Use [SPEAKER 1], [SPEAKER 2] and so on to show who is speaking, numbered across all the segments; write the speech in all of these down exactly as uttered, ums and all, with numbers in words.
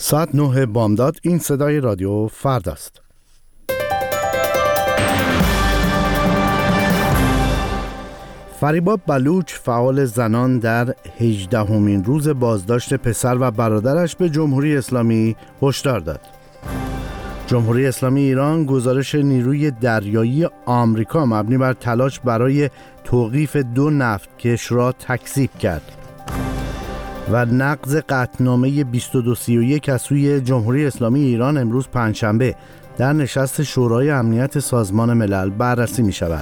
[SPEAKER 1] ساعت نه بامداد. این صدای رادیو فردا است. فریبا بلوچ فعال زنان در هجدهمین روز بازداشت پسر و برادرش به جمهوری اسلامی هشدار داد. جمهوری اسلامی ایران گزارش نیروی دریایی آمریکا مبنی بر تلاش برای توقیف دو نفتکش را تکذیب کرد و نقض قطعنامه بیست و دو سی و یک از سوی جمهوری اسلامی ایران امروز پنجشنبه در نشست شورای امنیت سازمان ملل بررسی می شود.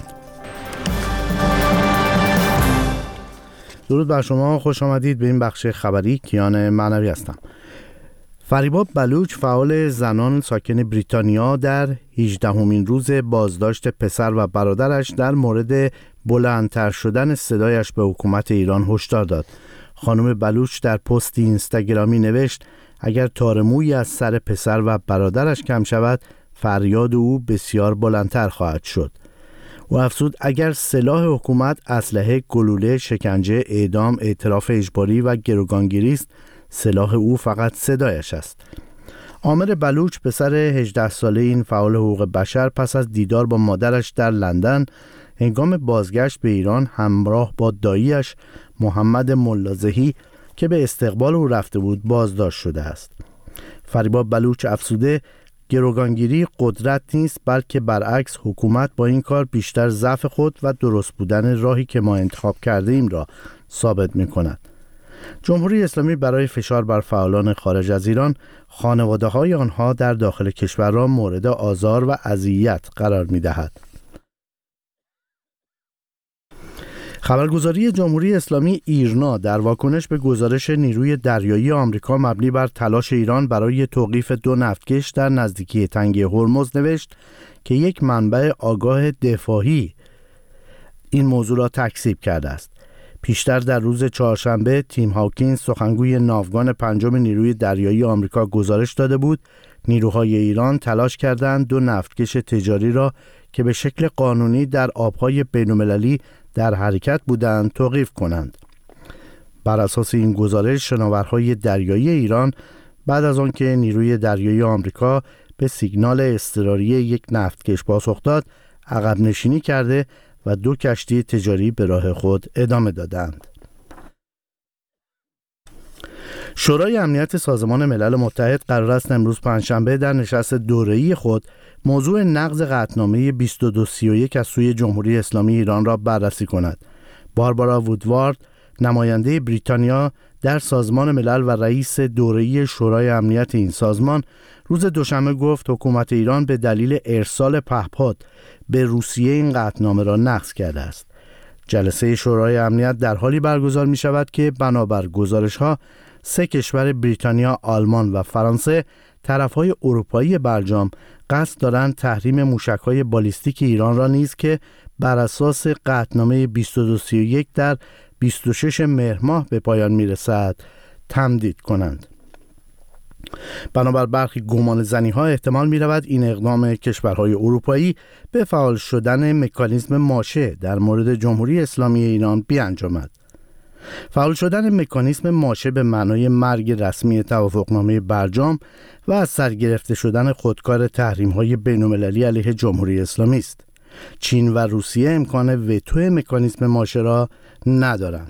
[SPEAKER 1] درود بر شما، خوش آمدید به این بخش خبری. کیان معنوی هستم. فریبا بلوچ فعال زنان ساکن بریتانیا در هجدهمین روز بازداشت پسر و برادرش در مورد بلندتر شدن صدایش به حکومت ایران هشدار داد. خانم بلوچ در پستی اینستاگرامی نوشت اگر تار مویی از سر پسر و برادرش کم شود فریاد او بسیار بلندتر خواهد شد. و افزود اگر سلاح حکومت اسلحه، گلوله، شکنجه، اعدام، اعتراف اجباری و گروگانگیری است، سلاح او فقط صدایش است. عامر بلوچ پسر هجده ساله این فعال حقوق بشر پس از دیدار با مادرش در لندن هنگام بازگشت به ایران همراه با داییش محمد ملازهی که به استقبال او رفته بود بازداشت شده است. فریبا بلوچ افزوده گروگانگیری قدرت نیست، بلکه برعکس حکومت با این کار بیشتر ضعف خود و درست بودن راهی که ما انتخاب کرده ایم را ثابت می کند. جمهوری اسلامی برای فشار بر فعالان خارج از ایران خانواده های آنها در داخل کشور را مورد آزار و اذیت قرار می دهد. خبرگزاری جمهوری اسلامی ایرنا در واکنش به گزارش نیروی دریایی آمریکا مبنی بر تلاش ایران برای توقیف دو نفتکش در نزدیکی تنگه هرمز نوشت که یک منبع آگاه دفاعی این موضوع را تکذیب کرده است. پیشتر در روز چهارشنبه تیم هاکینز سخنگوی ناوگان پنجم نیروی دریایی آمریکا گزارش داده بود نیروهای ایران تلاش کردند دو نفتکش تجاری را که به شکل قانونی در آبهای بین‌المللی در حرکت بودند توقیف کنند. بر اساس این گزارش شناورهای دریایی ایران بعد از آن که نیروی دریایی آمریکا به سیگنال اضطراری یک نفتکش پاسخ داد عقب نشینی کرده و دو کشتی تجاری به راه خود ادامه دادند. شورای امنیت سازمان ملل متحد قرار است امروز پنجشنبه در نشست دوره‌ای خود موضوع نقض قطعنامه بیست و دو سی و یک از سوی جمهوری اسلامی ایران را بررسی کند. باربارا وودوارد، نماینده بریتانیا در سازمان ملل و رئیس دوره‌ای شورای امنیت این سازمان، روز دوشنبه گفت حکومت ایران به دلیل ارسال پهپاد به روسیه این قطعنامه را نقض کرده است. جلسه شورای امنیت در حالی برگزار می شود که بنابر گزارش‌ها سه کشور بریتانیا، آلمان و فرانسه طرف‌های اروپایی برجام قصد دارند تحریم موشک‌های بالیستیک ایران را نیز که بر اساس قطعنامه بیست و دو سی و یک در بیست و شش مهر ماه به پایان می‌رسد تمدید کنند. بنابر برخی گمان زنی‌ها احتمال می‌رود این اقدام کشورهای اروپایی به فعال شدن مکانیزم ماشه در مورد جمهوری اسلامی ایران بیانجامد. فعال شدن مکانیزم ماشه به معنای مرگ رسمی توافقنامه برجام و از سر گرفته شدن خودکار تحریم‌های بین‌المللی علیه جمهوری اسلامی است. چین و روسیه امکان وتو مکانیزم ماشه را ندارند.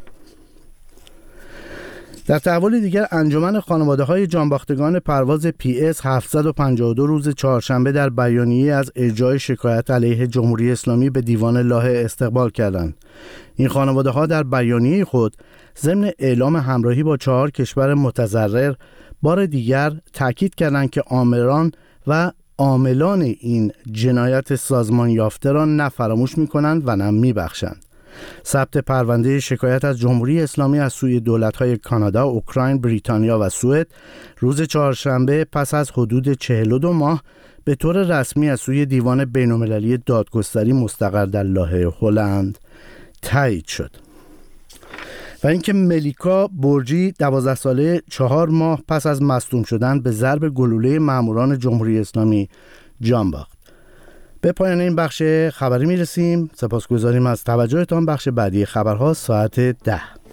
[SPEAKER 1] در تحول دیگر انجمن خانواده‌های جانباختگان پرواز پی اس هفتصد و پنجاه و دو روز چهارشنبه در بیانیه از ارجاع شکایت علیه جمهوری اسلامی به دیوان لاهه استقبال کردند. این خانواده‌ها در بیانیه خود ضمن اعلام همراهی با چهار کشور متضرر بار دیگر تاکید کردند که آمران و عاملان این جنایت سازمان یافته را نه فراموش می‌کنند و نه می‌بخشند. ثبت پرونده شکایت از جمهوری اسلامی از سوی دولت‌های کانادا، اوکراین، بریتانیا و سوئد روز چهارشنبه پس از حدود چهل و دو ماه به طور رسمی از سوی دیوان بین‌المللی دادگستری مستقر در لاهه هلند تایید شد. و اینکه ملیکا برجی دوازده ساله چهار ماه پس از مصدوم شدن به ضرب گلوله ماموران جمهوری اسلامی جان باخت. به پایان این بخش خبری میرسیم. سپاسگزاریم از توجهتان. بخش بعدی خبرها ساعت ده.